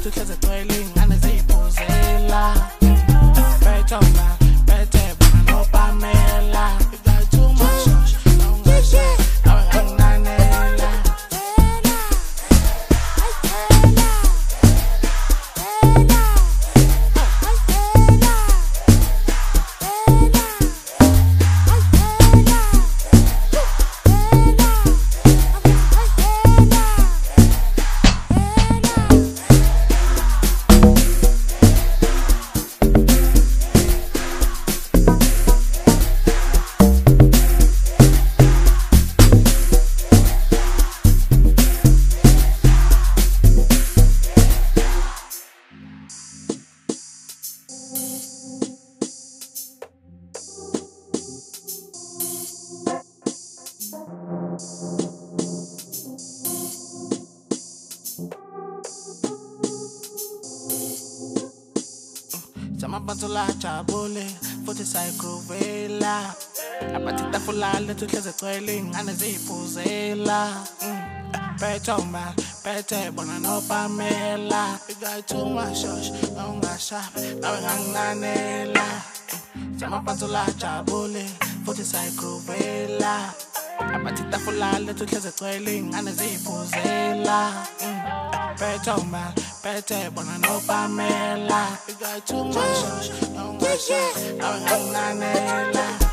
lethu hleze gcwele ingane ziyiphuzela bethe uma bethe bona noPamela too much ungasha awunganela Samabantu la jabule futhi sayigruvela abathi tafula lethu hleze gcwele ingane ziyiphuzela bethe uma bethe bona noPamela too much ungashabi awunganela Samabantu la jabule futhi sayigruvela abathi tafula lethu hleze gcwele ingane ziyiphuzela bethe uma bethe bona noPamela too much ungashabi awunganela